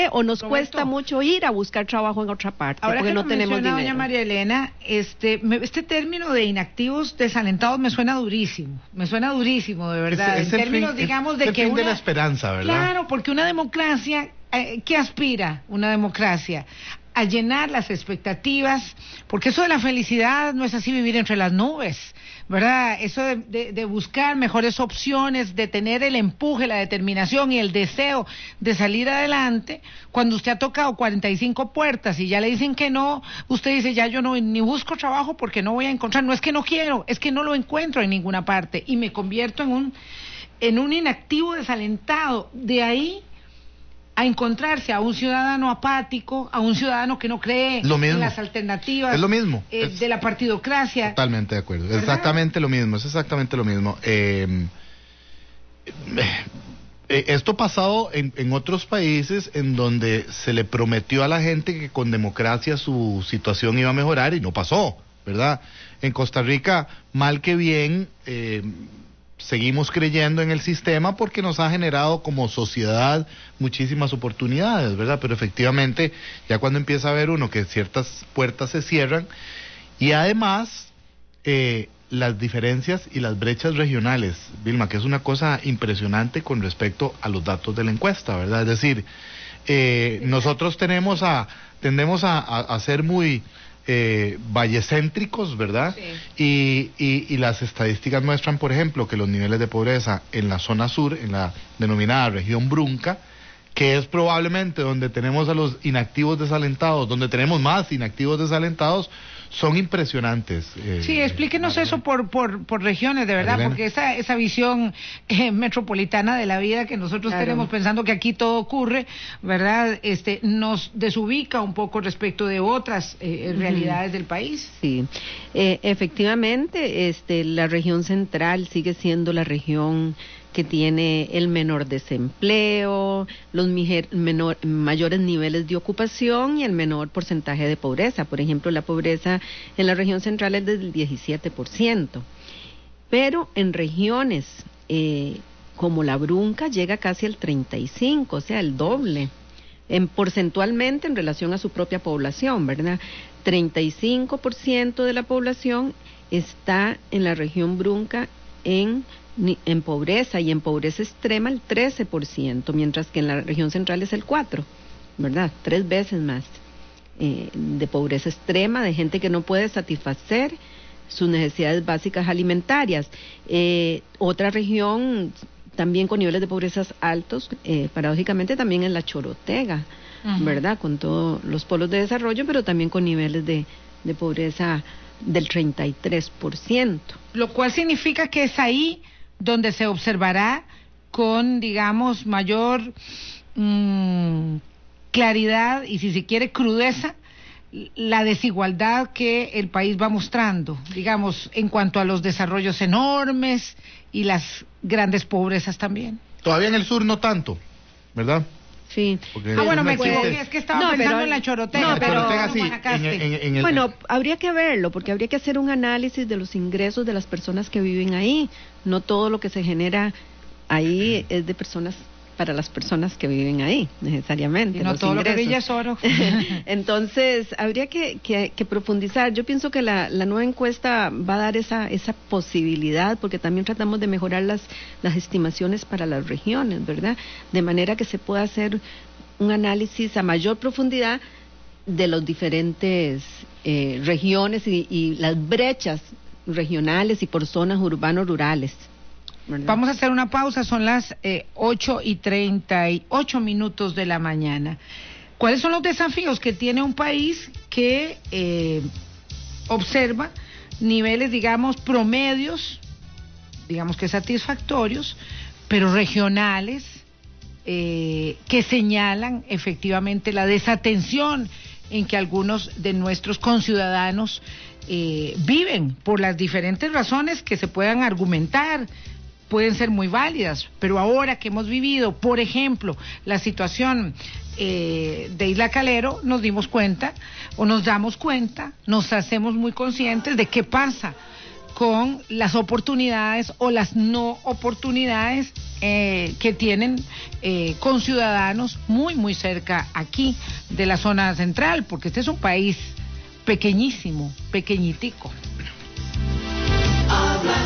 o nos cuesta mucho ir a buscar trabajo en otra parte, ahora porque que no tenemos dinero. Doña María Elena, este término de inactivos desalentados me suena durísimo, de verdad. Es en términos, digamos, de que el fin de la esperanza, ¿verdad? Claro, porque una democracia, ¿qué aspira una democracia? A llenar las expectativas, porque eso de la felicidad no es así vivir entre las nubes, ¿verdad? Eso de buscar mejores opciones, de tener el empuje, la determinación y el deseo de salir adelante. Cuando usted ha tocado 45 puertas y ya le dicen que no, usted dice, ya yo no ni busco trabajo porque no voy a encontrar. No es que no quiero, es que no lo encuentro en ninguna parte y me convierto en un inactivo desalentado. De ahí a encontrarse a un ciudadano apático, a un ciudadano que no cree en las alternativas. Es lo mismo. De la partidocracia. Totalmente de acuerdo. ¿Verdad? Exactamente lo mismo, es exactamente lo mismo. Esto ha pasado en otros países en donde se le prometió a la gente que con democracia su situación iba a mejorar y no pasó, ¿verdad? En Costa Rica, mal que bien, seguimos creyendo en el sistema porque nos ha generado como sociedad muchísimas oportunidades, ¿verdad? Pero efectivamente, ya cuando empieza a ver uno que ciertas puertas se cierran, y además las diferencias y las brechas regionales, Vilma, que es una cosa impresionante con respecto a los datos de la encuesta, ¿verdad? Es decir, nosotros tendemos a ser muy vallecéntricos, ¿verdad? Sí. Y las estadísticas muestran, por ejemplo, que los niveles de pobreza en la zona sur, en la denominada región Brunca, que es probablemente donde tenemos a los inactivos desalentados, donde tenemos más inactivos desalentados, son impresionantes. Sí, explíquenos eso por regiones, de verdad, porque esa visión metropolitana de la vida que nosotros tenemos pensando que aquí todo ocurre, ¿verdad? Nos desubica un poco respecto de otras realidades del país. Sí, efectivamente, la región central sigue siendo la región que tiene el menor desempleo, los mayores niveles de ocupación y el menor porcentaje de pobreza. Por ejemplo, la pobreza en la región central es del 17%, pero en regiones como la Brunca llega casi al 35%, o sea, el doble, porcentualmente en relación a su propia población, ¿verdad? 35% de la población está en la región Brunca en pobreza, y en pobreza extrema el 13%, mientras que en la región central es el 4%, ¿verdad? 3 veces más de pobreza extrema, de gente que no puede satisfacer sus necesidades básicas alimentarias. Otra región también con niveles de pobreza altos, paradójicamente también en la Chorotega, ¿verdad? Con todos los polos de desarrollo, pero también con niveles de pobreza del 33%. Lo cual significa que es ahí donde se observará con, digamos, mayor claridad y, si se quiere, crudeza, la desigualdad que el país va mostrando, digamos, en cuanto a los desarrollos enormes y las grandes pobrezas también. Todavía en el sur no tanto, ¿verdad? Sí. Bueno, me equivoqué, es que estaba pensando en la Chorotega. Bueno, habría que verlo, porque habría que hacer un análisis de los ingresos de las personas que viven ahí. No todo lo que se genera ahí es de personas, para las personas que viven ahí, necesariamente. Y no todo ingresos. Lo que brilla es oro. Entonces, habría que profundizar. Yo pienso que la nueva encuesta va a dar esa posibilidad, porque también tratamos de mejorar las estimaciones para las regiones, ¿verdad? De manera que se pueda hacer un análisis a mayor profundidad de los diferentes regiones y las brechas regionales y por zonas urbano-rurales. ¿Verdad? Vamos a hacer una pausa, son las 8:38 de la mañana. ¿Cuáles son los desafíos que tiene un país que observa niveles, digamos, promedios, digamos que satisfactorios, pero regionales, que señalan efectivamente la desatención en que algunos de nuestros conciudadanos viven por las diferentes razones que se puedan argumentar? Pueden ser muy válidas, pero ahora que hemos vivido, por ejemplo, la situación de Isla Calero, nos dimos cuenta, o nos damos cuenta, nos hacemos muy conscientes de qué pasa con las oportunidades o las no oportunidades que tienen conciudadanos muy, muy cerca aquí de la zona central, porque este es un país pequeñísimo, pequeñitico.